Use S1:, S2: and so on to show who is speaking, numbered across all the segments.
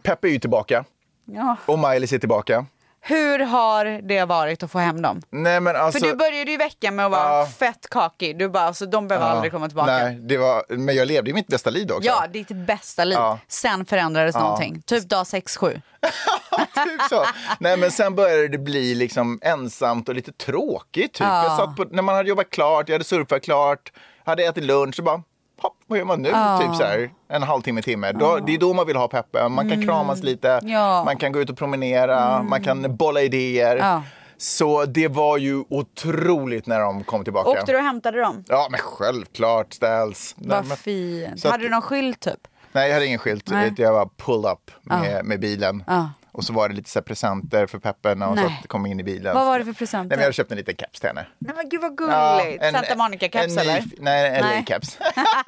S1: Peppe är ju tillbaka.
S2: Ja.
S1: Och Miley är tillbaka.
S2: Hur har det varit att få hem dem?
S1: Nej, men alltså,
S2: för du började ju veckan med att vara fett kakig. Du bara, alltså, de behöver aldrig komma tillbaka.
S1: Nej, men jag levde ju mitt bästa liv också.
S2: Ja, ditt bästa liv. Sen förändrades någonting. Typ dag 6-7.
S1: Typ så. Nej, men sen började det bli liksom ensamt och lite tråkigt. Typ. Jag satt när man hade jobbat klart, jag hade surfat klart, hade ätit lunch och bara... Hopp, vad gör man nu? Typ så här, en halvtimme, timme. Det är då man vill ha Peppe. Man kan kramas lite, man kan gå ut och promenera, man kan bolla idéer. Så det var ju otroligt när de kom tillbaka.
S2: Åkte du och hämtade dem?
S1: Ja, men självklart, ställs.
S2: Vad fint. Hade du någon skylt typ?
S1: Nej, jag hade ingen skylt. Jag var pull up med bilen. Och så var det lite så här presenter för Peppe när hon kom in i bilen.
S2: Vad var det för presenter?
S1: Nej, men jag hade köpt en liten caps till henne.
S2: Nej, men gud vad gulligt. Santa Monica-caps eller?
S1: Nej, en LA-caps.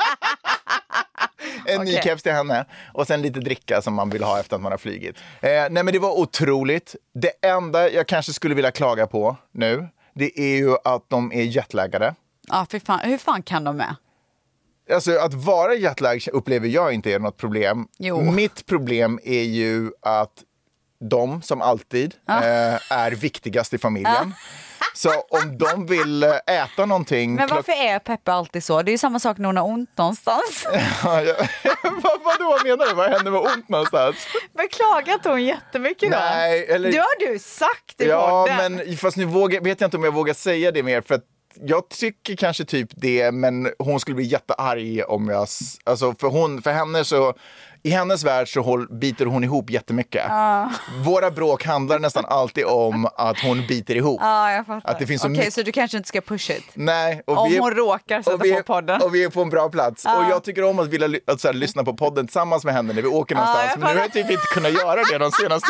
S1: En ny caps till henne. Och sen lite dricka som man vill ha efter att man har flygit. Nej, men det var otroligt. Det enda jag kanske skulle vilja klaga på nu, det är ju att de är jetlaggade.
S2: Ja, för fan. Hur fan kan de med?
S1: Alltså att vara jetlag upplever jag inte är något problem.
S2: Jo.
S1: Mitt problem är ju att de som alltid är viktigast i familjen. Så om de vill äta någonting...
S2: Men varför är Peppe alltid så? Det är ju samma sak när hon har ont någonstans.
S1: Vadå menar du? Vad händer med ont någonstans?
S2: Men klagar inte hon jättemycket då?
S1: Nej, eller...
S2: Det har du sagt i podden.
S1: Ja, men fast nu vet jag inte om jag vågar säga det mer för att jag tycker kanske typ det, men hon skulle bli jättearg om jag... Alltså för henne så... I hennes värld så biter hon ihop jättemycket. Våra bråk handlar nästan alltid om att hon biter ihop.
S2: Ja, jag fattar.
S1: Att det finns
S2: Okej, så du kanske inte ska push it?
S1: Nej.
S2: Om hon råkar sätta på podden.
S1: Och vi är på en bra plats. Och jag tycker om att så här, lyssna på podden tillsammans med henne när vi åker någonstans. Men nu har jag typ inte kunnat göra det de senaste...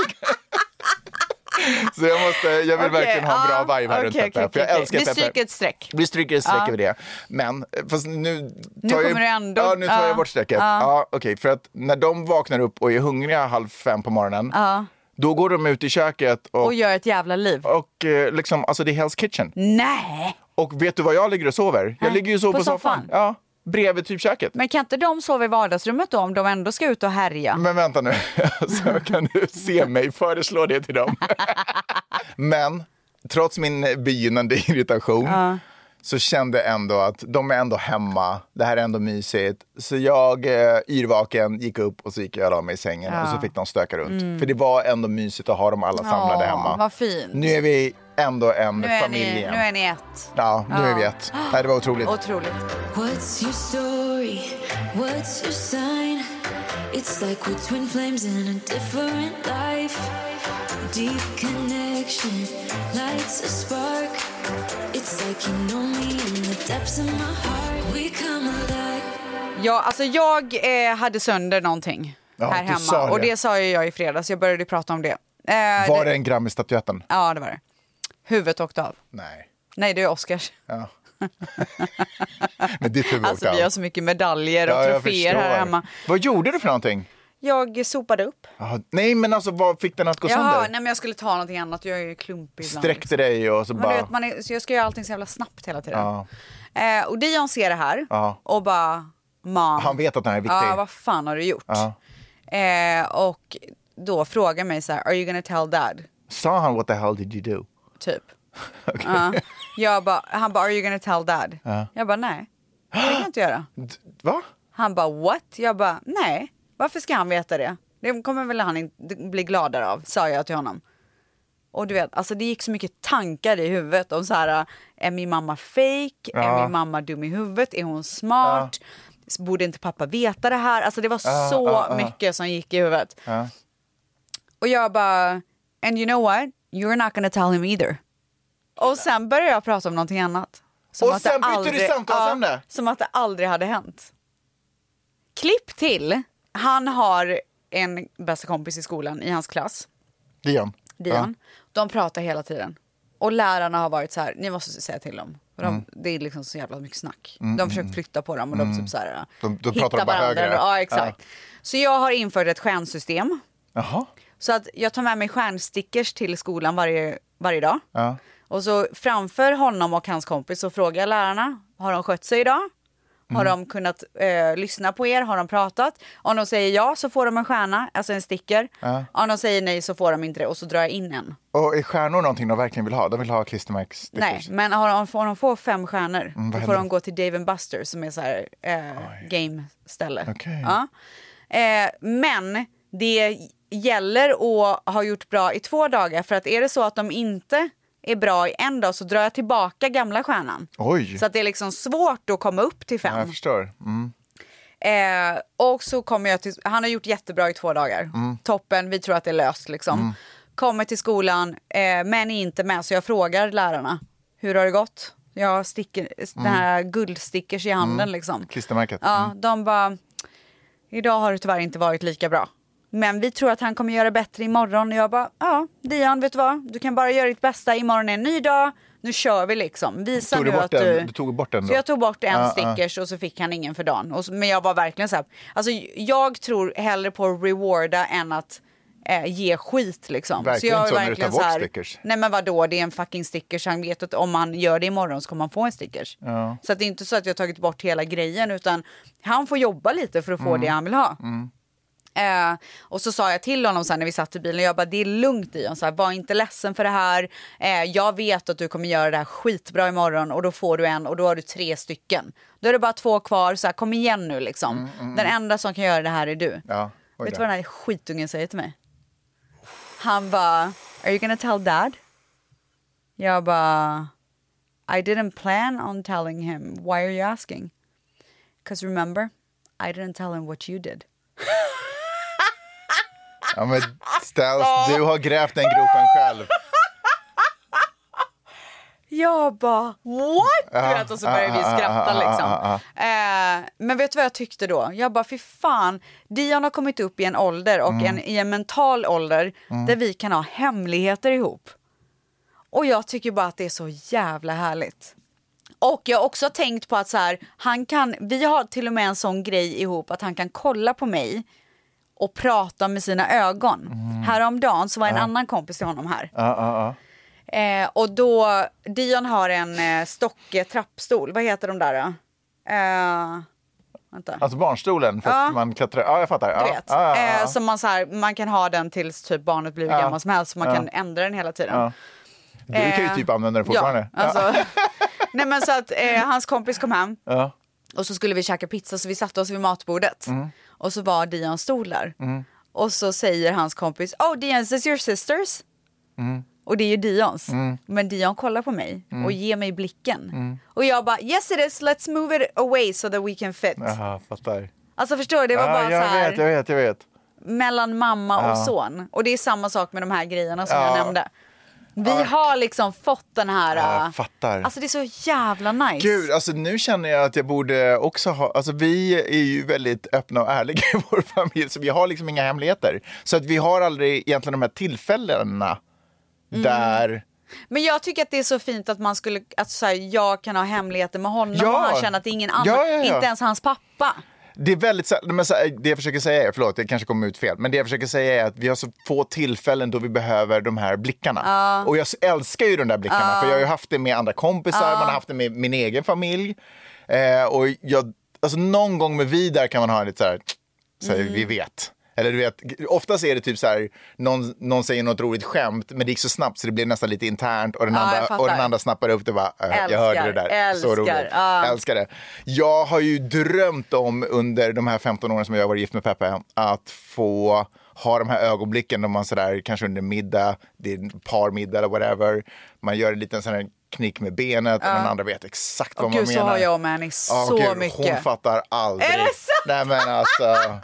S1: Så jag vill verkligen ha en bra vibe här runt Peppe. För jag älskar Peppe. Vi stryker ett streck över det. Men fast nu tar jag bort strecket. Okej, för att när de vaknar upp och är hungriga 4:30 på morgonen, då går de ut i köket och
S2: gör ett jävla liv.
S1: Och liksom, alltså det är Hell's Kitchen.
S2: Nej!
S1: Och vet du var jag ligger och sover? Jag ligger ju så på soffan. Ja. Bredvid typ köket.
S2: Men kan inte de sova i vardagsrummet då om de ändå ska ut och härja?
S1: Men vänta nu, så kan du se mig föreslå det till dem. Men trots min begynnande irritation så kände jag ändå att de är ändå hemma. Det här är ändå mysigt. Så jag, yrvaken, gick upp och så gick jag av mig i sängen och så fick de stöka runt. För det var ändå mysigt att ha dem alla samlade hemma.
S2: Vad fint.
S1: Nu är vi ändå en familj igen.
S2: Nu är ni ett.
S1: Ja, nu är vi ett. Nej, det var otroligt.
S2: Otroligt.
S3: What's your story? What's your sign? It's like we're twin flames in a different life. Deep connection lights a spark. It's like you know me in the depths of my heart. We come alive.
S2: Ja, alltså jag hade sönder någonting här hemma. Och det sa jag i fredags. Jag började prata om det.
S1: Var det en Grammy-statyetten?
S2: Ja, det var det. Huvudet åkte av. Nej, det är Oscars.
S1: Ja. Men ditt huvud
S2: alltså vi har så mycket medaljer och troféer här hemma.
S1: Vad gjorde du för någonting?
S2: Jag sopade upp.
S1: Nej, men alltså vad fick den att gå sönder?
S2: Nej, men jag skulle ta någonting annat. Jag är ju klumpig ibland.
S1: Sträckte dig och så
S2: men
S1: bara...
S2: vet, så jag ska göra allting så jävla snabbt hela tiden. Och Dion ser det här och bara...
S1: Han vet att den här är viktig.
S2: Ja, vad fan har du gjort? Och då frågar mig så här: are you gonna tell dad?
S1: Sa han what the hell did you do?
S2: Typ. Han bara, are you gonna tell dad? Jag bara, nej. Det kan jag inte göra.
S1: Va?
S2: Han bara, what? Jag bara, nej. Varför ska han veta det? Det kommer väl han inte bli gladare av, sa jag till honom. Och du vet, alltså det gick så mycket tankar i huvudet om så här: är min mamma fake? Är min mamma dum i huvudet? Är hon smart? Borde inte pappa veta det här? Alltså det var så mycket som gick i huvudet. Och jag bara, and you know what? You're not gonna tell him either. Och sen började jag prata om någonting annat. Som
S1: och sen bytte du samtalsämne?
S2: Som att det aldrig hade hänt. Klipp till. Han har en bästa kompis i skolan i hans klass.
S1: Dion.
S2: De pratar hela tiden. Och lärarna har varit så här: ni måste säga till dem. Det är liksom så jävla mycket snack. De försöker flytta på dem och de typ så här,
S1: de pratar bara högre.
S2: Ja, exakt. Så jag har infört ett stjärnsystem.
S1: Jaha.
S2: Så att jag tar med mig stjärnstickers till skolan varje dag. Och så framför honom och hans kompis så frågar jag lärarna: har de skött sig idag? Har de kunnat lyssna på er? Har de pratat? Om de säger ja så får de en stjärna, alltså en sticker. Om de säger nej så får de inte det och så drar jag in en.
S1: Och är stjärnor någonting de verkligen vill ha? De vill ha klistermärksstickers?
S2: Nej, men får de få 5 stjärnor då får de gå till Dave & Buster's som är så här game-ställe.
S1: Okay.
S2: Ja. Men det gäller att ha gjort bra i 2 dagar, för att är det så att de inte är bra i en dag så drar jag tillbaka gamla stjärnan.
S1: Oj.
S2: Så att det är liksom svårt att komma upp till 5.
S1: Ja, jag förstår.
S2: Och så kommer jag till, han har gjort jättebra i 2 dagar. Toppen, vi tror att det är löst liksom. Kommer till skolan men är inte med, så jag frågar lärarna, hur har det gått? Jag sticker den här guldstickers i handen liksom.
S1: Klistermärket.
S2: Ja, de bara, idag har det tyvärr inte varit lika bra. Men vi tror att han kommer göra bättre imorgon. Och jag bara, ja, Dion, vet du vad? Du kan bara göra ditt bästa. Imorgon är en ny dag. Nu kör vi liksom. Visa nu att
S1: du tog bort den då?
S2: Så jag tog bort en stickers och så fick han ingen för dagen. Men jag var verkligen så här, alltså jag tror hellre på att rewarda än att ge skit liksom.
S1: Verkligen
S2: så jag
S1: så
S2: är
S1: när du
S2: verkligen
S1: tar bort
S2: så här,
S1: stickers.
S2: Nej men vadå, det är en fucking stickers. Han vet att om han gör det imorgon så kommer han få en stickers.
S1: Ja.
S2: Så att det är inte så att jag har tagit bort hela grejen, utan han får jobba lite för att få det han vill ha. Och så sa jag till honom sen när vi satt i bilen, jag bara, det är lugnt Dion, så här, var inte ledsen för det här, jag vet att du kommer göra det här skitbra imorgon och då får du en och då har du 3 stycken, då är det bara 2 kvar, så här, kom igen nu liksom. Den enda som kan göra det här är du. Vet du vad den här skitungen säger till mig? Han bara, are you gonna tell dad? Jag bara, I didn't plan on telling him, why are you asking? Because remember, I didn't tell him what you did.
S1: Ja men Stels, du har grävt den gropen själv.
S2: Jag bara, what? Och så började vi skratta liksom. Men vet du vad jag tyckte då? Jag bara, fy fan, Dion har kommit upp i en ålder och i en mental ålder där vi kan ha hemligheter ihop. Och jag tycker bara att det är så jävla härligt. Och jag har också tänkt på att så här, vi har till och med en sån grej ihop att han kan kolla på mig och prata med sina ögon. Häromdagen så var en annan kompis till honom här. Och då, Dion har en Stocke trappstol. Vad heter de där då? Vänta.
S1: Alltså barnstolen, fast man klättrar. Ja, jag fattar.
S2: Du vet. Så man, så här, man kan ha den tills typ barnet blir gammal som helst. Så man kan ändra den hela tiden.
S1: Du kan ju typ använda den fortfarande.
S2: Ja, alltså. Nej men så att hans kompis kom hem. Och så skulle vi käka pizza, så vi satte oss vid matbordet. Och så var Dions stol där. Och så säger hans kompis, oh Dion, is this your sisters? Och det är ju Dions. Men Dion kollar på mig och ger mig blicken. Och jag bara, yes it is, let's move it away so that we can fit.
S1: Jaha, fattar.
S2: Alltså förstår du, det var bara
S1: jag
S2: så här.
S1: Jag vet.
S2: Mellan mamma och son. Och det är samma sak med de här grejerna som jag nämnde. Vi har liksom fått den här...
S1: fattar.
S2: Alltså det är så jävla nice.
S1: Gud, alltså nu känner jag att jag borde också ha... Alltså vi är ju väldigt öppna och ärliga i vår familj. Så vi har liksom inga hemligheter. Så att vi har aldrig egentligen de här tillfällena där... Men
S2: jag tycker att det är så fint att man skulle... Att så här, jag kan ha hemligheter med honom och han känner att det är ingen annan. Inte ens hans pappa.
S1: Det är väldigt, men det jag försöker säga är, förlåt, det kanske kommer ut fel, men det jag försöker säga är att vi har så få tillfällen då vi behöver de här blickarna. Och jag älskar ju de där blickarna, för jag har ju haft det med andra kompisar, man har haft det med min egen familj. Och alltså någon gång med Vidar kan man ha lite så här, vi vet. Eller du vet, oftast är det typ så här, någon säger något roligt skämt, men det gick så snabbt så det blir nästan lite internt och den andra snappar upp det bara, jag hörde det där, så roligt, älskar det. Jag har ju drömt om under de här 15 åren som jag har varit gift med Peppe att få ha de här ögonblicken när man sådär, kanske under middag, det är en parmiddag eller whatever, man gör en liten sån här knick med benet och den andra vet exakt vad man menar.
S2: Så har jag och Manny så mycket.
S1: Hon fattar aldrig.
S2: Är det så?
S1: Nej men alltså...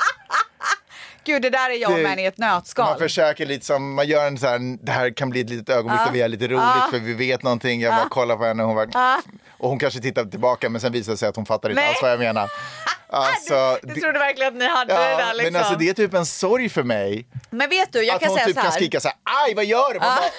S2: Gud, det där är jag med i ett nötskal.
S1: Man försöker lite som, man gör en så här, det här kan bli ett litet ögonblick där vi är lite roligt för vi vet någonting. Jag bara kollar på henne och hon bara, och hon kanske tittar tillbaka men sen visar det sig att hon fattar inte alls vad jag menar. Alltså,
S2: du trodde verkligen att ni hade det där liksom.
S1: Men alltså det är typ en sorg för mig.
S2: Men vet du, jag kan säga
S1: typ
S2: så här.
S1: Att hon typ kan skrika så här, aj vad gör du?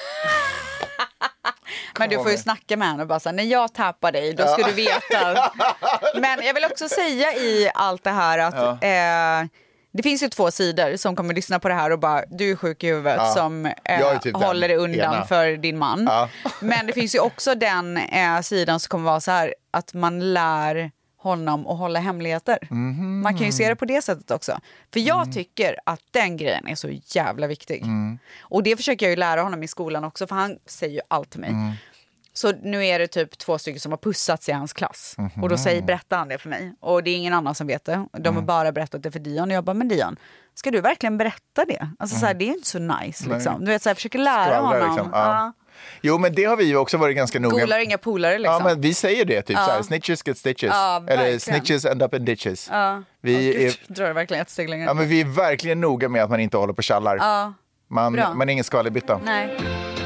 S2: Men du får ju snacka med henne och bara så här, när jag tappar dig då ska du veta. Men jag vill också säga i allt det här att det finns ju 2 sidor som kommer lyssna på det här och bara, du är sjuk i huvudet som typ håller det undan för din man. Men det finns ju också den sidan som kommer vara så här att man lär honom att hålla hemligheter. Man kan ju se det på det sättet också. För jag tycker att den grejen är så jävla viktig. Och det försöker jag ju lära honom i skolan också, för han säger ju allt till mig. Så nu är det typ 2 stycken som har pussats i hans klass. Och då berättar han det för mig. Och det är ingen annan som vet det. De har bara berättat det för Dion. Och jag bara, men Dion, ska du verkligen berätta det? Alltså så här, det är inte så nice liksom. Du vet, så här, jag försöker lära honom. Liksom. Ja.
S1: Jo, men det har vi ju också varit ganska noga.
S2: Golar inga polare liksom.
S1: Ja, men vi säger det typ så här, snitches get stitches. Eller snitches end up in ditches. Vi
S2: drar verkligen ett steg längre.
S1: Ja, men vi är verkligen noga med att man inte håller på tjallar. Man är ingen skvallerbytta.
S2: Nej.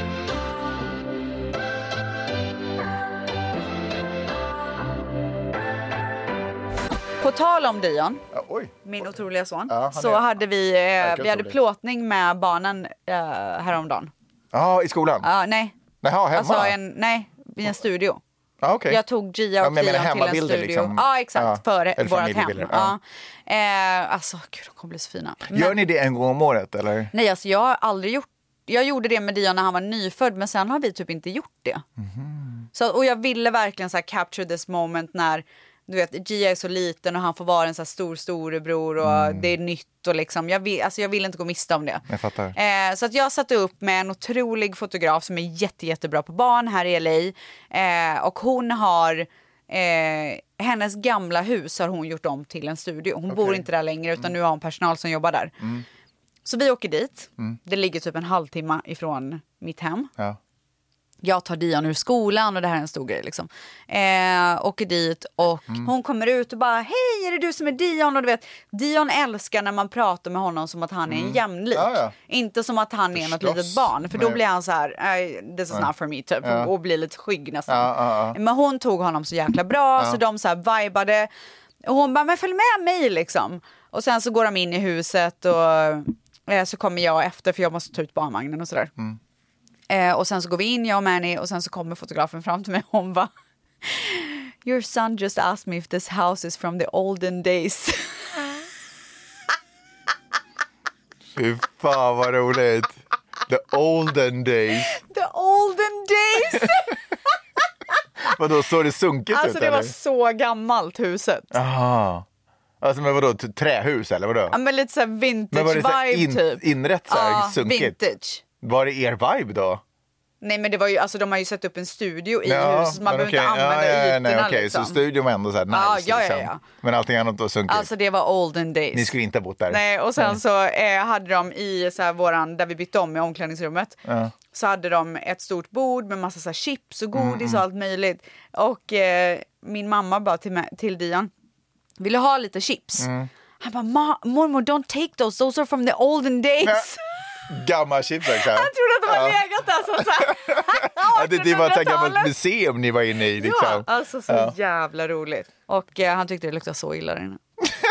S2: På tal om Dion, min otroliga son, så hade vi hade plåtning med barnen häromdagen.
S1: Ja, i skolan?
S2: Nej.
S1: Jaha, hemma?
S2: Alltså i en studio.
S1: Okay.
S2: Jag tog Gia och Dion till en studio.
S1: Liksom.
S2: Ja, exakt, för vårat hem. Alltså, gud, de kommer bli så fina.
S1: Gör ni det en gång om året, eller?
S2: Nej, alltså jag har aldrig gjort. Jag gjorde det med Dion när han var nyfödd, men sen har vi typ inte gjort det. Så, och jag ville verkligen så här capture this moment när, du vet, Gia är så liten och han får vara en så här storebror och det är nytt och liksom, jag vill inte gå miste om det.
S1: Jag fattar.
S2: Så att jag satte upp med en otrolig fotograf som är jättebra på barn här i LA. Och hon har hennes gamla hus har hon gjort om till en studio. Hon bor inte där längre, utan nu har hon personal som jobbar där. Så vi åker dit. Det ligger typ en halvtimme ifrån mitt hem. Ja. Jag tar Dion ur skolan och det här är en stor grej liksom. Åker dit och hon kommer ut och bara, hej, är det du som är Dion? Och du vet, Dion älskar när man pratar med honom som att han är en jämlik. Inte som att han är något litet barn. För då blir han så här, this is not for me typ. Och blir lite skygg nästan. Men hon tog honom så jäkla bra. Så de så här vibade. Och hon bara, men följ med mig liksom. Och sen så går de in i huset och så kommer jag efter, för jag måste ta ut barnvagnen och sådär. Och sen så går vi in, jag och Manny, och sen så kommer fotografen fram till mig och hon bara, your son just asked me if this house is from the olden days.
S1: Fy fan vad roligt. The olden days.
S2: The olden days.
S1: Vadå, såg det sunkigt ut?
S2: Alltså det var så gammalt huset.
S1: Aha. Alltså men vadå, trähus eller vadå?
S2: Ja, men lite såhär vintage-vibe typ.
S1: Inrätt såhär sunkigt?
S2: Vintage.
S1: Var det er vibe då?
S2: Nej, men det var ju, alltså de har ju satt upp en studio i huset, så man behöver inte använda ytorna liksom.
S1: Så studion var ändå såhär nice liksom. Men allting annat var sunkigt.
S2: Alltså det var olden days.
S1: Ni skulle inte ha bott där.
S2: Nej, och sen så hade de i så här där vi bytte om i omklädningsrummet. Så hade de ett stort bord med massa så här chips och godis och allt möjligt. Och min mamma bara till Dion, vill du ha lite chips? Han bara, mormor, don't take those are from the olden days.
S1: Gammal chips också.
S2: Han trodde att de har legat där så här.
S1: Det var ett gammalt museum ni var inne i liksom.
S2: Ja, alltså så jävla roligt. Och han tyckte det luktade så illa där inne.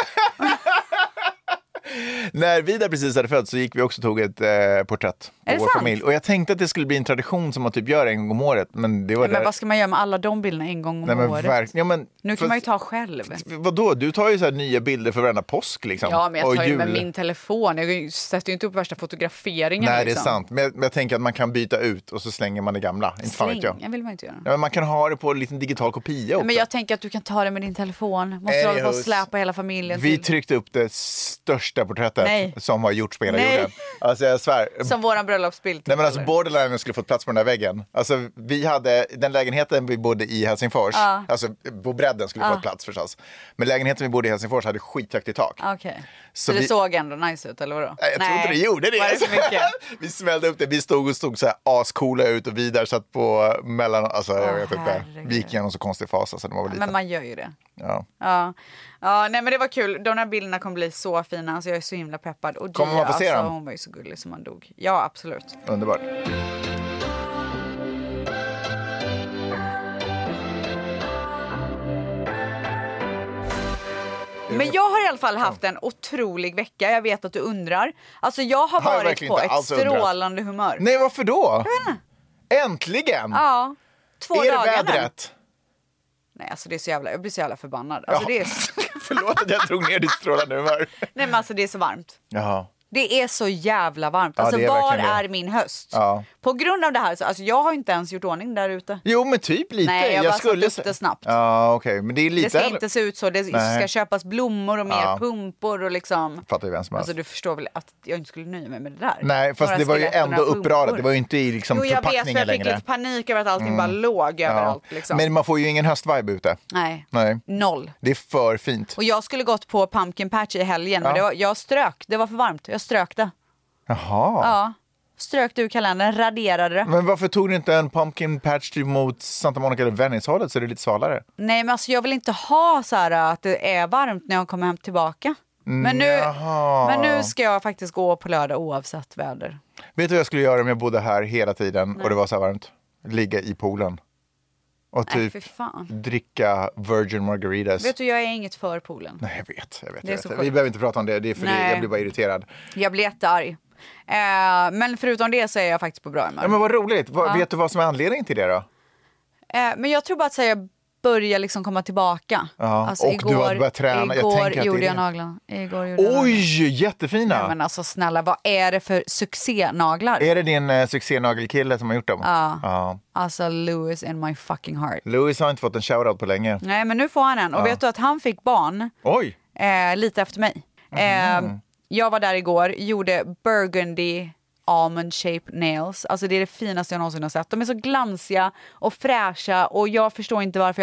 S1: När vi där precis hade född så gick vi också och tog ett porträtt på vår familj. Och jag tänkte att det skulle bli en tradition som man typ gör en gång om året. Men, det var
S2: men vad ska man göra med alla de bilderna en gång om året? Nu kan man ju ta själv.
S1: Vadå? Du tar ju så här nya bilder för varenda påsk liksom.
S2: Ja, men jag tar ju med min telefon. Jag sätter ju inte upp värsta fotograferingar.
S1: Nej,
S2: liksom.
S1: Det är sant. Men jag tänker att man kan byta ut och så slänger man det gamla.
S2: Slänga vill man inte göra.
S1: Ja, men man kan ha det på en liten digital kopia också.
S2: Men jag tänker att du kan ta det med din telefon. Måste du hålla på och släpa hela familjen.
S1: Vi tryckte upp det största porträttet som har gjorts på hela jorden. Alltså jag svär.
S2: Som våran bröllopsbild.
S1: Nej, men alltså borderline skulle fått plats på den där väggen. Alltså vi hade den lägenheten vi bodde i Helsingfors. Alltså på bredden skulle fått plats förstås. Men lägenheten vi bodde i Helsingfors hade skithögt i tak.
S2: Okej. Så det såg ändå nice ut, eller vadå?
S1: Nej, jag tror inte det gjorde det.
S2: Var det så mycket?
S1: Vi smällde upp det. Vi stod så här ascoola ut och vidare satt på mellan, alltså jag vet inte. Vi gick igenom så konstig fas, alltså, man var liten.
S2: Men man gör ju det.
S1: Ja,
S2: nej men det var kul. De här bilderna kommer bli så fina. Alltså jag är så himla peppad. Och
S1: kommer man få se dem?
S2: Hon var ju så gullig som man dog. Ja, absolut.
S1: Underbart.
S2: Men jag har i alla fall haft en otrolig vecka. Jag vet att du undrar. Alltså jag har varit på ett strålande humör.
S1: Nej, varför då? Äntligen!
S2: Ja, 2 dagar
S1: nu. Är det vädret?
S2: Nej, alltså det är så jävla, jag blir så jävla förbannad. Alltså, det är så...
S1: Förlåt att jag drog ner ditt strålande humör.
S2: Nej, men alltså det är så varmt.
S1: Jaha.
S2: Det är så jävla varmt. Alltså var är min höst? Ja. På grund av det här, så, alltså, jag har inte ens gjort ordning där ute.
S1: Jo, men typ lite.
S2: Nej, jag bara skulle satt upp det snabbt.
S1: Ja, okej. Men det är lite...
S2: Det ska inte se ut så. Det ska köpas blommor och mer pumpor och liksom...
S1: Fattar ju vem som helst.
S2: Alltså du förstår väl att jag inte skulle nöja mig med det där.
S1: Nej, fast det var ju ändå uppradat. Det var ju inte i liksom förpackningen längre.
S2: Jag fick lite panik över att allting bara låg överallt. Liksom.
S1: Men man får ju ingen höstvibe ute.
S2: Nej. 0.
S1: Det är för fint.
S2: Och jag skulle gått på Pumpkin Patch i helgen. Men jag strök. Det var för varmt. Jag strök det.
S1: Jaha.
S2: Ja. Strök ur kalendern, raderade det.
S1: Men varför tog du inte en pumpkin patch typ mot Santa Monica eller Venice-hållet så är det lite svalare?
S2: Nej, men alltså jag vill inte ha så här att det är varmt när jag kommer hem tillbaka. Men nu ska jag faktiskt gå på lördag oavsett väder.
S1: Vet du vad jag skulle göra om jag bodde här hela tiden och det var så här varmt? Ligga i poolen. Och typ dricka Virgin Margaritas.
S2: Vet du, jag är inget för poolen.
S1: Nej, jag vet. Vi behöver inte prata om det, för jag blir bara irriterad.
S2: Jag blir jättearg. Men förutom det så är jag faktiskt på bra humör.
S1: Ja, men vad roligt. Vet du vad som är anledningen till det då?
S2: Men jag tror bara att jag börjar liksom komma tillbaka.
S1: Alltså, och igår, du har börjat träna.
S2: Igår gjorde jag naglarna.
S1: Oj, jättefina.
S2: Ja, men alltså snälla, vad är det för succénaglar?
S1: Är det din succénagelkille som har gjort dem?
S2: Ja. Alltså Louis in my fucking heart.
S1: Louis har inte fått en shoutout på länge.
S2: Nej, men nu får han en. Och vet du att han fick barn?
S1: Oj.
S2: Lite efter mig. Jag var där igår, gjorde burgundy almond shape nails. Alltså det är det finaste jag någonsin har sett. De är så glansiga och fräscha och jag förstår inte varför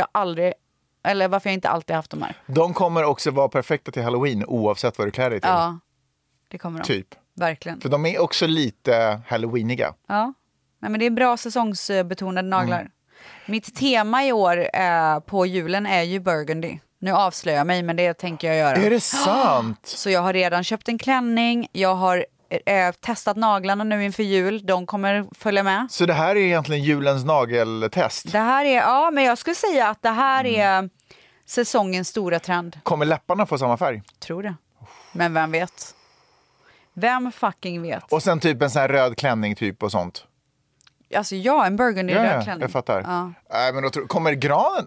S2: jag inte alltid haft dem här.
S1: De kommer också vara perfekta till Halloween oavsett vad du klär dig till.
S2: Ja, det kommer de.
S1: Typ.
S2: Verkligen.
S1: För de är också lite halloweeniga.
S2: Ja, nej, men det är bra säsongsbetonade naglar. Mitt tema i år på julen är ju burgundy. Nu avslöjar jag mig, men det tänker jag göra.
S1: Är det sant?
S2: Så jag har redan köpt en klänning. Jag har testat naglarna nu inför jul. De kommer följa med.
S1: Så det här är egentligen julens nageltest?
S2: Det här är, men jag skulle säga att det här är säsongens stora trend.
S1: Kommer läpparna få samma färg?
S2: Tror det. Men vem vet? Vem fucking vet?
S1: Och sen typ en sån här röd klänning typ och sånt.
S2: Alltså en burgundy röd klänning.
S1: Jag fattar.
S2: Ja.
S1: Men då kommer granen?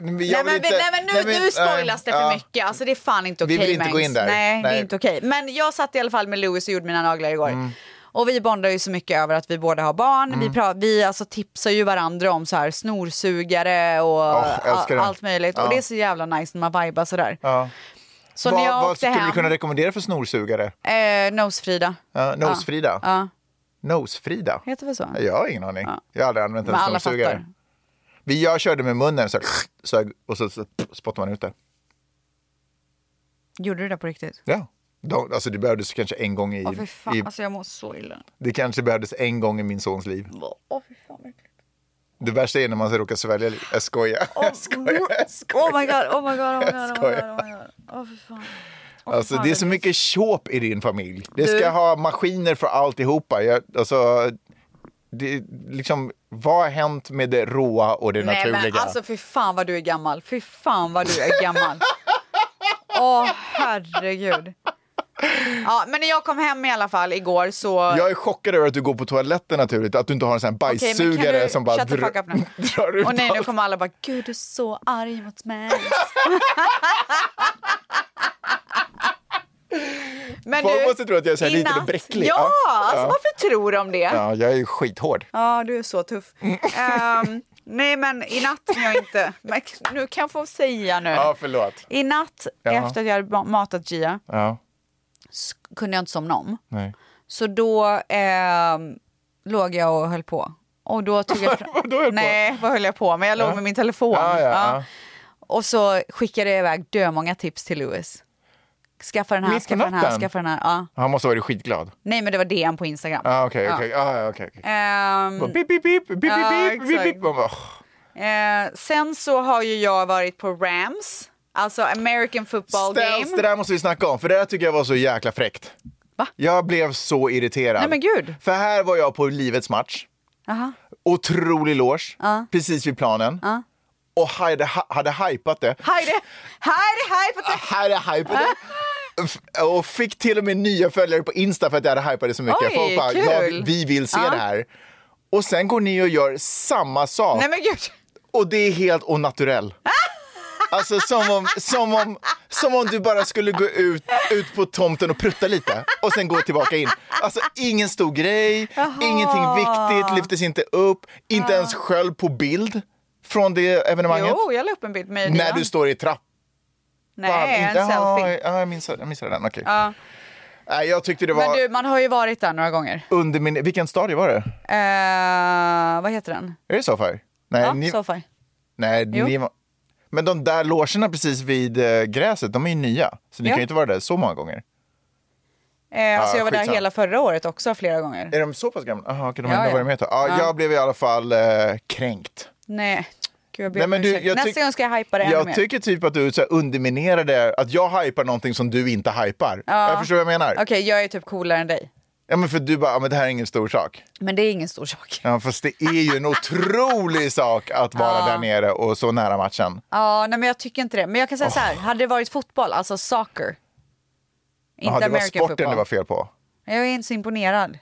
S2: Nu spoilas det för mycket. Alltså det är fan inte okej.
S1: Vi vill inte gå in där.
S2: Nej, det är inte okej. Men jag satt i alla fall med Louis och gjorde mina naglar igår. Och vi bondar ju så mycket över att vi båda har barn. Vi alltså tipsar ju varandra om så här snorsugare och allt möjligt. Och det är så jävla nice när man vibar sådär. Ja. Så när jag
S1: vad skulle du kunna rekommendera för snorsugare?
S2: Nosefrida.
S1: Nosefrida?
S2: Ja.
S1: Nosefrida?
S2: Heter det så?
S1: Jag har ingen aning. Ja. Jag har aldrig använt en snorsugare.
S2: Men
S1: jag körde med munnen och så spottar man ut det.
S2: Gjorde du det på riktigt?
S1: Ja. Alltså det behövdes kanske en gång i...
S2: Fy fan, alltså jag mår så illa.
S1: Det kanske behövdes en gång i min sons liv.
S2: Fy fan, verkligen.
S1: Det värsta är när man råkar svälja. Jag skojar.
S2: Oh my god. Fy fan.
S1: Alltså det är så mycket köp i din familj. Det ska ha maskiner för alltihopa. Vad har hänt med det råa och det naturliga?
S2: Men alltså fy fan vad du är gammal. Herregud. Ja, men när jag kom hem i alla fall igår så...
S1: Jag är chockad över att du går på toaletten naturligt. Att du inte har en sån här bajssugare som bara drar ut.
S2: Och nej, nu kommer alla bara, gud du är så arg mot mig. Men
S1: folk måste tro att jag är så här lite bräcklig.
S2: Ja, alltså varför tror de det?
S1: Ja, jag är skithård.
S2: Ja, du är så tuff. Nej, men i natt jag inte... Men nu kan jag få säga nu.
S1: Ja, förlåt.
S2: I natt, efter att jag hade matat Gia, kunde jag inte somna om.
S1: Nej.
S2: Så då låg jag och höll på. Och då tog jag vad höll jag på? Men jag låg med min telefon. Ja. Och så skickade jag iväg dömånga tips till Louis. Skaffa den här, skaffa den här. Ja.
S1: Han måste vara skitglad.
S2: Nej, men det var DM på Instagram.
S1: Okej.
S2: Sen så har ju jag varit på Rams. Alltså American Football Game.
S1: Det där måste vi snacka om, för det där tycker jag var så jäkla fräckt.
S2: Va?
S1: Jag blev så irriterad.
S2: Nej men gud.
S1: För här var jag på livets match. Otrolig loge. Precis vid planen. Och hade hypat det. Och fick till och med nya följare på Insta för att jag hade hypat det så mycket. Folk bara, vi vill se det här. Och sen går ni och gör samma sak.
S2: Nej men gud.
S1: Och det är helt onaturell. Alltså som om du bara skulle gå ut på tomten och prutta lite och sen gå tillbaka in. Alltså ingen stor grej, ingenting viktigt, lyftes inte upp, inte ens själv på bild från det evenemanget.
S2: Jo, jag la upp en bild med
S1: när du står i trapp.
S2: Nej, en selfie.
S1: Ja, jag missade den, okej. Ja. Nej, jag tyckte det var...
S2: Men du, man har ju varit där några gånger.
S1: Vilken stadie var det?
S2: Vad heter den?
S1: Är det SoFi? Nej,
S2: SoFi.
S1: Nej, men de där logerna precis vid gräset, de är ju nya. Så ni kan ju inte vara där så många gånger.
S2: Alltså jag var där hela förra året också flera gånger.
S1: Är de så pass gamla? Jaha, okej, de har varit med. Jag blev i alla fall kränkt.
S2: Nej. Gud, nästa gång ska jag hypa det ännu mer.
S1: Jag tycker typ att du så här underminerade att jag hypar någonting som du inte hypar. Jag förstår vad jag menar.
S2: Okej, jag är typ coolare än dig.
S1: Ja, men för du bara, men det här är ingen stor sak.
S2: Men det är ingen stor sak.
S1: Ja, fast det är ju en otrolig sak att vara där nere och så nära matchen.
S2: Ja, nej, men jag tycker inte det. Men jag kan säga så här, hade det varit fotboll, alltså soccer. Inte
S1: det var
S2: American
S1: sporten
S2: football.
S1: det var fel på.
S2: Jag är inte så imponerad.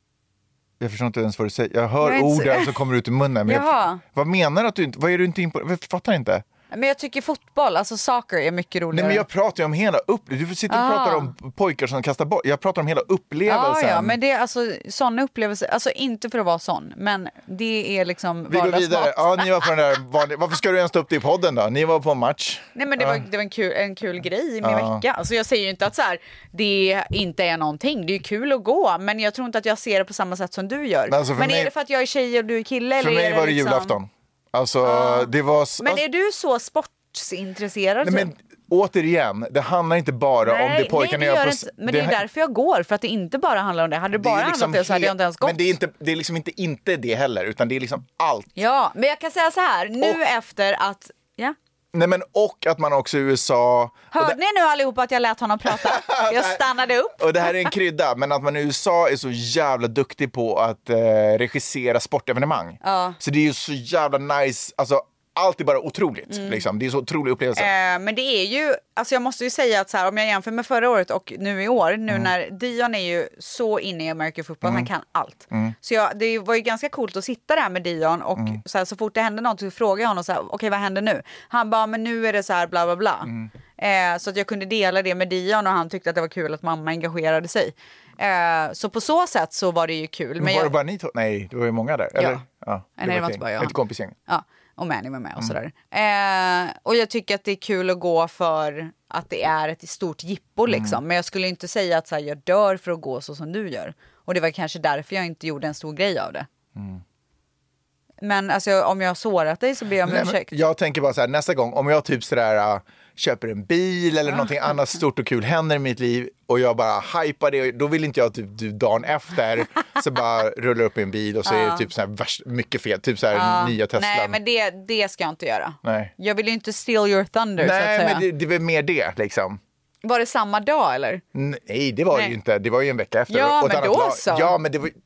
S1: Jag förstår inte ens vad du säger. Jag hör orden som kommer ut i munnen. Men vad menar du att du inte... Vad är du inte imponerad? Jag fattar inte.
S2: Men jag tycker fotboll, alltså soccer är mycket roligare.
S1: Nej, men jag pratar ju om hela upplevelsen. Du sitter och pratar om pojkar som kastar boll. Jag pratar om hela upplevelsen.
S2: Ja, men det är alltså sådana upplevelser. Alltså inte för att vara sån, men det är liksom
S1: vi går vidare. Ja, ni var på den där vanliga... Varför ska du ens stå upp det i podden då? Ni var på en match.
S2: Nej, men det var en kul grej i min vecka. Alltså jag säger ju inte att så här, det inte är någonting. Det är ju kul att gå, men jag tror inte att jag ser det på samma sätt som du gör.
S1: Alltså
S2: men är det för att jag är tjej och du är kille?
S1: För
S2: eller
S1: mig var det
S2: liksom...
S1: julafton. Alltså, det var...
S2: Men är du så sportsintresserad?
S1: Nej, men återigen, det handlar inte bara om det pojkarna gör på...
S2: Men det är därför jag går, för att det inte bara handlar om det. Hade det bara handlat om det så hade jag inte ens gått.
S1: Men det är liksom inte det heller, utan det är liksom allt.
S2: Ja, men jag kan säga så här, nu efter att... Ja.
S1: Nej, men och att man också i USA...
S2: Hörde ni nu allihopa att jag lät honom prata? Jag stannade upp.
S1: Och det här är en krydda, men att man i USA är så jävla duktig på att regissera sportevenemang. Så det är ju så jävla nice, alltså allt är bara otroligt, liksom. Det är så otrolig upplevelse. Men
S2: det är ju, alltså jag måste ju säga att så här, om jag jämför med förra året och nu i år, nu när Dion är ju så inne i American football, han kan allt. Så det var ju ganska coolt att sitta där med Dion och så, här, så fort det hände något så frågade jag honom så här, okej, vad händer nu? Han bara, men nu är det så här bla bla bla. Så att jag kunde dela det med Dion och han tyckte att det var kul att mamma engagerade sig. Så på så sätt så var det ju kul.
S1: Men var det bara ni två? Nej, det var ju många där, eller?
S2: Ja. Nej, det var inte bara jag.
S1: Ett kompisgäng.
S2: Ja. Och Manny var med och sådär. Och jag tycker att det är kul att gå för att det är ett stort jippo liksom. Men jag skulle inte säga att så här, jag dör för att gå så som du gör. Och det var kanske därför jag inte gjorde en stor grej av det. Men alltså, om jag har sårat dig så ber jag om ursäkt.
S1: Jag tänker bara så här, nästa gång, om jag typ sådär köper en bil eller någonting annat stort och kul händer i mitt liv och jag bara hypar det, då vill inte jag typ dagen efter så bara rullar upp i en bil och så är det typ så här mycket fel, typ så här nya Tesla.
S2: Nej, men det ska jag inte göra.
S1: Nej.
S2: Jag vill ju inte steal your thunder.
S1: Nej,
S2: så att säga.
S1: Men det är väl mer det liksom.
S2: Var det samma dag eller?
S1: Nej, det var det ju inte. Det var ju en vecka efter.
S2: Ja, men då så.
S1: Ja, men det var...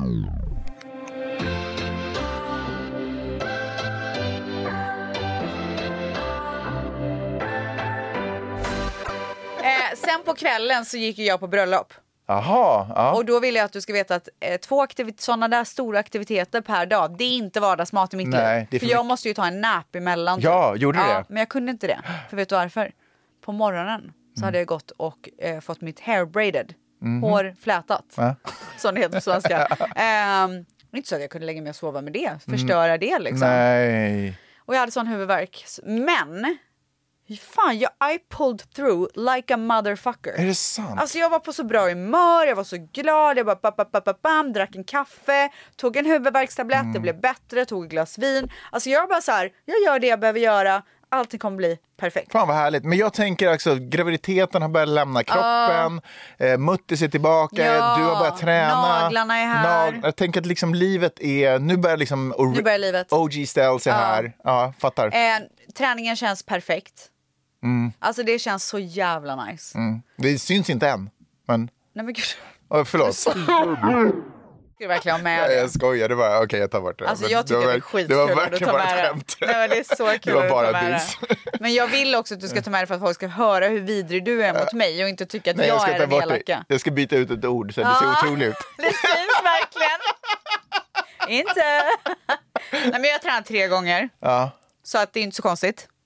S2: Sen på kvällen så gick jag på bröllop.
S1: Jaha, ja.
S2: Och då vill jag att du ska veta att 2 sådana där stora aktiviteter per dag, det är inte vardagsmat i mitt liv. För jag måste ju ta en nap emellan.
S1: Ja, gjorde du det?
S2: Men jag kunde inte det. För vet du varför? På morgonen så hade jag gått och fått mitt hair braided. Hår flätat. Som det heter på svenska. Inte så att jag kunde lägga mig och sova med det. Förstöra det liksom.
S1: Nej.
S2: Och jag hade sån huvudvärk. Men... Fan, I pulled through like a motherfucker.
S1: Är det sant?
S2: Alltså jag var på så bra humör, jag var så glad, jag bara drack en kaffe, tog en huvudvärkstablett, det blev bättre, tog ett glas vin. Alltså jag var bara så här, jag gör det jag behöver göra, allting kommer bli perfekt.
S1: Fan vad härligt, men jag tänker också, graviditeten har börjat lämna kroppen, Muttis är tillbaka, du har börjat träna.
S2: Naglarna är här.
S1: Jag tänker att liksom livet är, nu börjar liksom
S2: livet.
S1: OG Styles är här. Ja, fattar.
S2: Träningen känns perfekt. Alltså det känns så jävla nice.
S1: Det syns inte än, men...
S2: Nej men gud.
S1: Förlåt.
S2: Ska du verkligen ha med det?
S1: Jag skojar, det var okej, jag tar bort det.
S2: Alltså jag tycker det är skitkul
S1: att ta med det.
S2: Nej, men det är så kul
S1: det var bara
S2: att ta med det. Men jag vill också att du ska ta med det för att folk ska höra hur vidrig du är mot mig och inte tycka att jag är en elaka.
S1: Jag ska byta ut ett ord så det ser otroligt ut.
S2: Det syns verkligen. Inte. Nej, men jag har tränat 3 gånger.
S1: Ja.
S2: Så att det är inte så konstigt.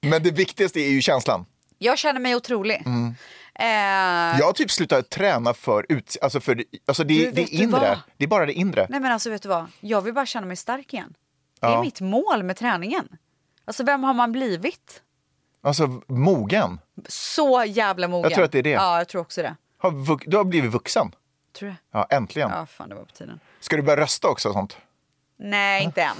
S1: Men det viktigaste är ju känslan.
S2: Jag känner mig otrolig.
S1: Jag har typ slutat träna för det är inre. Det är bara det inre.
S2: Nej men alltså vet du vad? Jag vill bara känna mig stark igen. Det är mitt mål med träningen. Alltså vem har man blivit?
S1: Alltså mogen.
S2: Så jävla mogen.
S1: Jag tror att det är det.
S2: Ja, jag tror också det.
S1: Du har blivit vuxen.
S2: Tror du?
S1: Ja, äntligen.
S2: Ja, fan det var på tiden.
S1: Ska du börja rösta också och sånt?
S2: Nej, inte än.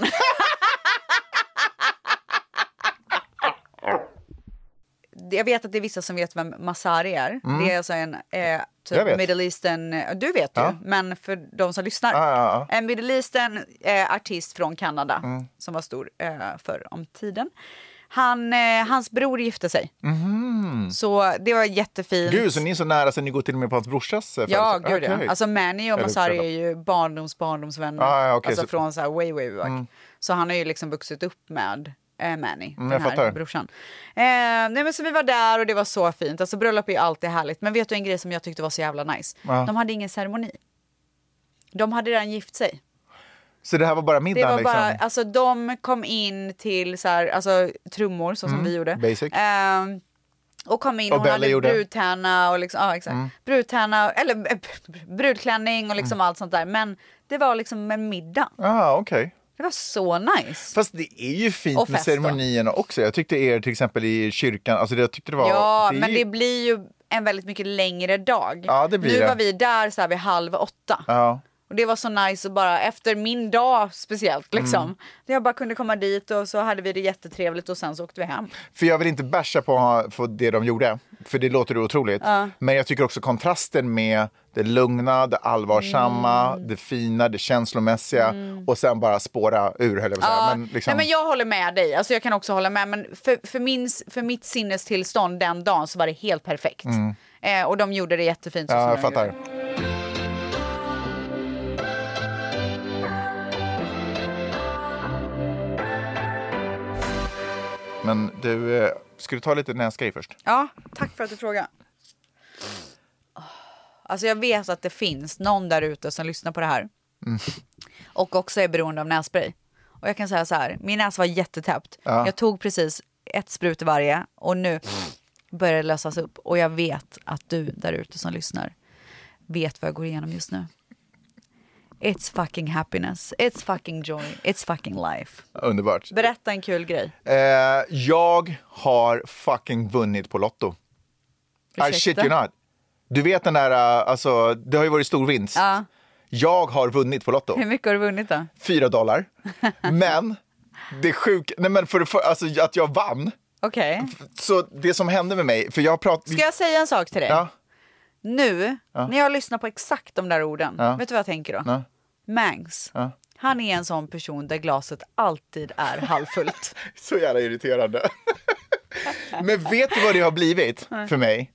S2: Jag vet att det är vissa som vet vem Masari är. Det är alltså en typ Middle Eastern, du vet ju, men för de som lyssnar. En Middle Eastern artist från Kanada som var stor förr om tiden. Hans bror gifte sig. Så det var jättefint.
S1: Gud, så ni är så nära så ni går till och med på hans brorsas
S2: Ja, gud ja. Alltså Manny och Masari är ju barndomsvänner. Alltså från så här way back. Så han har ju liksom vuxit upp med Manny, den här brorsan. Nej men så vi var där och det var så fint. Alltså bröllop är ju alltid härligt. Men vet du en grej som jag tyckte var så jävla nice? De hade ingen ceremoni. De hade redan gift sig.
S1: Så det här var bara middagen?
S2: Det var bara, alltså de kom in till så här, alltså trummor så som vi gjorde.
S1: Basic.
S2: Och kom in och hon hade brudtärna och liksom, ja exakt. Brudtärna, eller brudklänning och liksom allt sånt där. Men det var liksom en middag.
S1: Okej.
S2: Det var så nice.
S1: Fast det är ju fint med ceremonierna också. Jag tyckte till exempel i kyrkan, alltså jag tyckte det var...
S2: Ja, men det blir ju en väldigt mycket längre dag.
S1: Ja, det blir
S2: nu
S1: det.
S2: var vi där så här vid 7:30.
S1: Ja.
S2: Och det var så nice och bara efter min dag speciellt liksom. Jag bara kunde komma dit och så hade vi det jättetrevligt och sen så åkte vi hem.
S1: För jag vill inte basha på det de gjorde, för det låter otroligt. Men jag tycker också kontrasten med det lugna, det allvarsamma, det fina, det känslomässiga och sen bara spåra ur, höll jag på att säga. Men liksom...
S2: Nej, men jag håller med dig, alltså jag kan också hålla med, men för mitt sinnestillstånd den dagen så var det helt perfekt. Och de gjorde det jättefint. Så
S1: jag fattar. Men du, ska du ta lite näsgrej först?
S2: Ja, tack för att du frågar. Alltså jag vet att det finns någon där ute som lyssnar på det här. Och också är beroende av nässpray. Och jag kan säga så här, min näs var jättetäppt. Jag tog precis 1 sprut i varje och nu börjar det lösas upp. Och jag vet att du där ute som lyssnar vet vad jag går igenom just nu. It's fucking happiness, it's fucking joy, it's fucking life.
S1: Underbart.
S2: Berätta en kul grej.
S1: Jag har fucking vunnit på Lotto. I shit you not. Du vet den där, alltså det har ju varit stor vinst. Jag har vunnit på Lotto.
S2: Hur mycket har du vunnit då?
S1: $4. Men det är sjukt, nej men alltså att jag vann.
S2: Okej.
S1: Så det som hände med mig, för jag
S2: Ska jag säga en sak till dig?
S1: Ja.
S2: Nu, när jag lyssnar på exakt de där orden, vet du vad jag tänker då?
S1: Ja.
S2: Mangs. Han är en sån person där glaset alltid är halvfullt.
S1: Så jävla irriterande. Men vet du vad det har blivit för mig?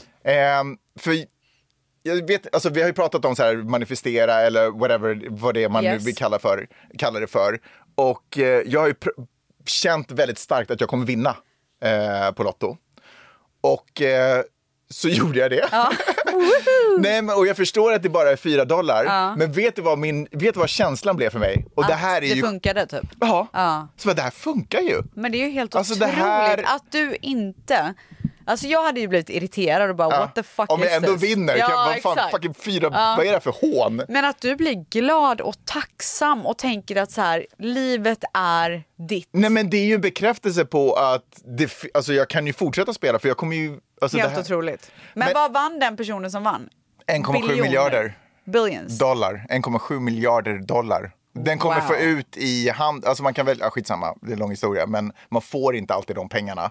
S1: För jag vet, alltså vi har ju pratat om så här manifestera eller whatever, vad det är man nu vill kalla det för. Och jag har ju känt väldigt starkt att jag kommer vinna på Lotto. Och så gjorde jag det. Nej, men, och jag förstår att det bara är $4. Men vet du vad känslan blev för mig? Och
S2: att
S1: det här är
S2: det funkade typ.
S1: Ja. Så det här funkar ju.
S2: Men det är ju helt
S1: alltså,
S2: otroligt att du inte... Alltså jag hade ju blivit irriterad och bara what the fuck is this?
S1: Om jag ändå vinner, vad fan, fucking 4, vad är det för hån?
S2: Men att du blir glad och tacksam och tänker att så här, livet är ditt.
S1: Nej, men det är ju en bekräftelse på att alltså jag kan ju fortsätta spela för jag kommer ju... Alltså
S2: helt otroligt. Men vad vann den personen som vann?
S1: 1,7 miljarder.
S2: Billions.
S1: Dollar. 1,7 miljarder dollar. Den kommer få ut i hand, alltså man kan väl, skitsamma, det är en lång historia, men man får inte alltid de pengarna.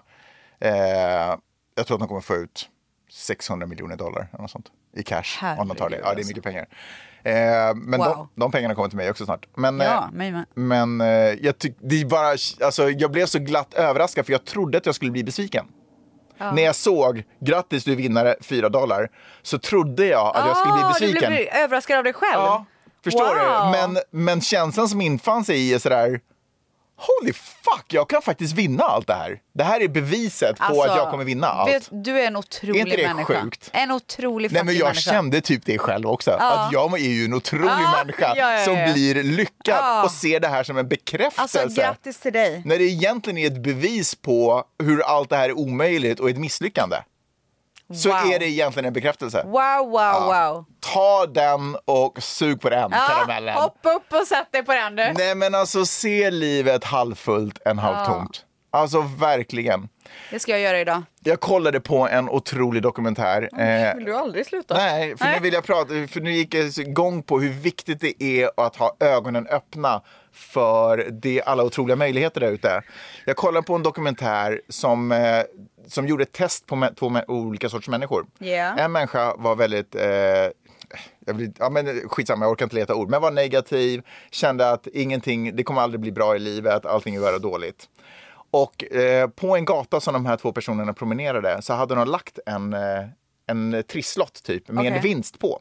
S1: Jag tror att de kommer få ut $600 miljoner eller något sånt i cash.
S2: Herregud,
S1: om de tar det. Ja, det är mycket pengar. Men de pengarna kommer till mig också snart. Men, men det är bara, alltså, jag blev så glatt överraskad för jag trodde att jag skulle bli besviken. När jag såg, grattis du vinnare, $4, så trodde jag att jag skulle bli besviken.
S2: Du blev överraskad av dig själv?
S1: Ja, förstår du? Men känslan som infann sig i är sådär, holy fuck, jag kan faktiskt vinna allt det här. Det här är beviset på att jag kommer vinna allt.
S2: Du är en otrolig människa.
S1: Är inte det sjukt?
S2: En otrolig fucking
S1: människa. Jag kände typ det själv också. Att jag är ju en otrolig människa som blir lyckad och ser det här som en bekräftelse.
S2: Alltså, grattis till dig.
S1: När det egentligen är ett bevis på hur allt det här är omöjligt och ett misslyckande. Så är det egentligen en bekräftelse.
S2: Wow.
S1: Ta den och sug på den, karamellen.
S2: Hoppa upp och sätt dig på den du.
S1: Nej, men alltså, se livet halvfullt än halvtomt. Alltså verkligen.
S2: Det ska jag göra idag.
S1: Jag kollade på en otrolig dokumentär.
S2: Vill du aldrig sluta?
S1: Nej, för nu vill jag prata. För nu gick jag igång på hur viktigt det är att ha ögonen öppna för alla otroliga möjligheter där ute. Jag kollade på en dokumentär som gjorde ett test på två olika sorters människor.
S2: Yeah.
S1: En människa var väldigt... skitsamma, jag orkar inte leta ord. Men var negativ, kände att det kommer aldrig bli bra i livet, allting är bara dåligt. Och på en gata som de här två personerna promenerade så hade de lagt en trisslott typ med en vinst på.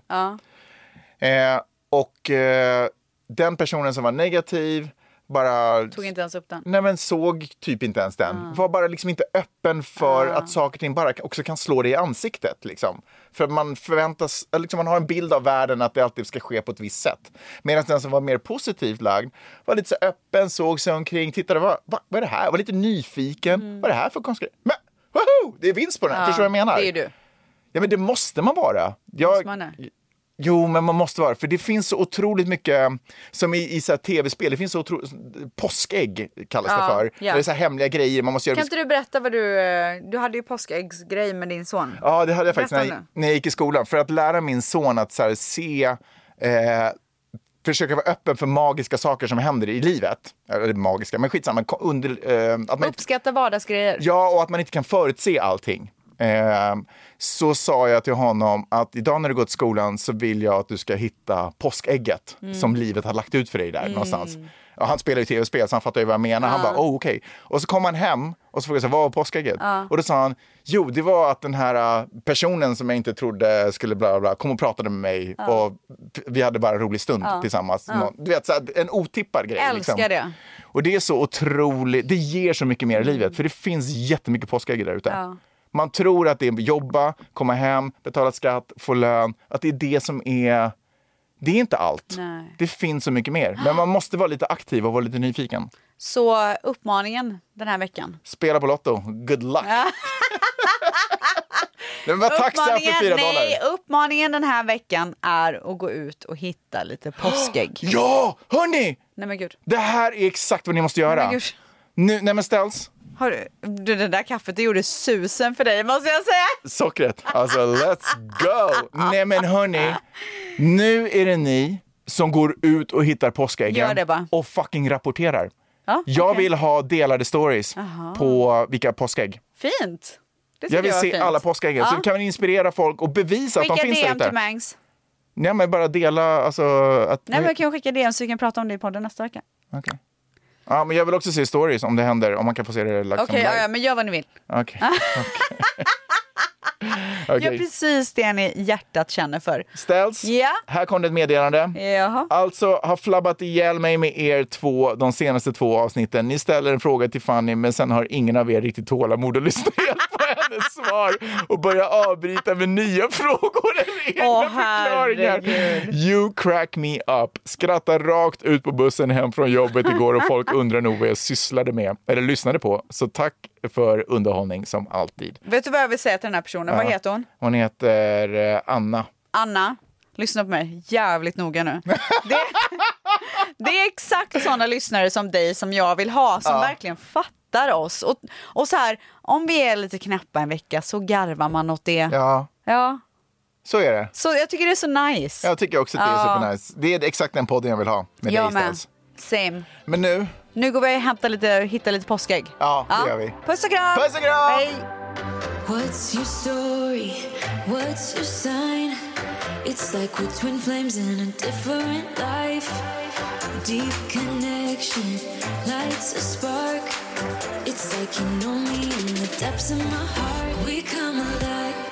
S1: Den personen som var negativ bara...
S2: Tog inte ens upp den.
S1: Nej, men såg typ inte ens den. Var bara liksom inte öppen för att saker och ting bara också kan slå det i ansiktet. Liksom. För man förväntas, liksom man har en bild av världen att det alltid ska ske på ett visst sätt. Medan den som var mer positivt lagd var lite så öppen, såg sig omkring, tittade, vad är det här? Var lite nyfiken. Vad är det här för konstigt? Men, woho! Det är vinst på den, förstår du vad jag menar?
S2: Det är du.
S1: Ja, men det måste man vara. Jo, men man måste vara. För det finns så otroligt mycket, som i så här tv-spel, det finns så otroligt, påskägg kallas det för. Det är så här hemliga grejer man måste göra.
S2: Kan inte du berätta vad du hade ju påskäggsgrej med din son?
S1: Ja, det hade jag faktiskt när jag gick i skolan. För att lära min son att så här, försöka vara öppen för magiska saker som händer i livet. Eller magiska, men skitsamma. Att man
S2: uppskatta vardagsgrejer.
S1: Ja, och att man inte kan förutse allting. Så sa jag till honom att idag när du går till skolan så vill jag att du ska hitta påskägget som livet har lagt ut för dig där någonstans. Ja, han spelar ju tv-spel så han fattar ju vad jag menar. Han bara, okej. Och så kom han hem och så frågade jag, vad var påskägget? Och då sa han, jo, det var att den här personen som jag inte trodde skulle bla bla kom och pratade med mig och vi hade bara en rolig stund tillsammans. Du vet, så här, en otippad grej.
S2: Älskar det.
S1: Och det är så otroligt, det ger så mycket mer i livet. För det finns jättemycket påskägg där ute. Man tror att det är jobba, komma hem, betala skatt, få lön. Att det är det som är... Det är inte allt.
S2: Nej.
S1: Det finns så mycket mer. Men man måste vara lite aktiv och vara lite nyfiken.
S2: Så uppmaningen den här veckan?
S1: Spela på Lotto. Good luck. Men var tacksam för $4.
S2: Nej, uppmaningen den här veckan är att gå ut och hitta lite påskägg.
S1: Ja, hörni!
S2: Nej men gud.
S1: Det här är exakt vad ni måste göra. Nej men ställs.
S2: Har du det där kaffet, det gjorde susen för dig, måste jag säga.
S1: Sockret, alltså let's go. Nej men hörni, nu är det ni som går ut och hittar påskäggen och fucking rapporterar. Jag vill ha delade stories på vilka påskägg.
S2: Fint.
S1: Jag vill se alla påskäggen. Så kan man inspirera folk och bevisa att de finns där ute.
S2: Skicka DM till Mangs.
S1: Nej men bara dela, alltså att...
S2: Nej men jag kan skicka DM så vi kan prata om det i podden nästa vecka.
S1: Okej. Ja, men jag vill också se stories om det händer, om man kan få se det liksom.
S2: Okej, men gör vad ni vill.
S1: Okej.
S2: Gör precis det ni hjärtat känner för.
S1: Ställs, här kom det ett meddelande. Alltså har flabbat ihjäl mig med er de senaste 2 avsnitten. Ni ställer en fråga till Fanny, men sen har ingen av er riktigt tålamod att lyssna på hennes svar och börja avbryta med nya frågor eller egna förklaringar. You crack me up. Skrattar rakt ut på bussen hem från jobbet igår och folk undrar nog vad jag sysslade med eller lyssnade på. Så tack för underhållning som alltid.
S2: Vet du vad jag vill säga till den här personen? Vad heter hon?
S1: Hon heter Anna.
S2: Anna, lyssna på mig jävligt noga nu. Det är exakt sådana lyssnare som dig som jag vill ha, som verkligen fattar oss. Och så här, om vi är lite knäppa en vecka så garvar man åt det. Ja. Så är det. Så jag tycker det är så nice. Jag tycker också att det är supernice. Det är exakt den podden jag vill ha med dig istället. Same. Men nu går vi och hittar lite påskägg. Ja, det gör vi. Puss och kram! Puss och kram! Hej! What's your story? What's your sign? It's like we're twin flames in a different life. Deep connection lights a spark. It's like you know me in the depths of my heart. We come alive.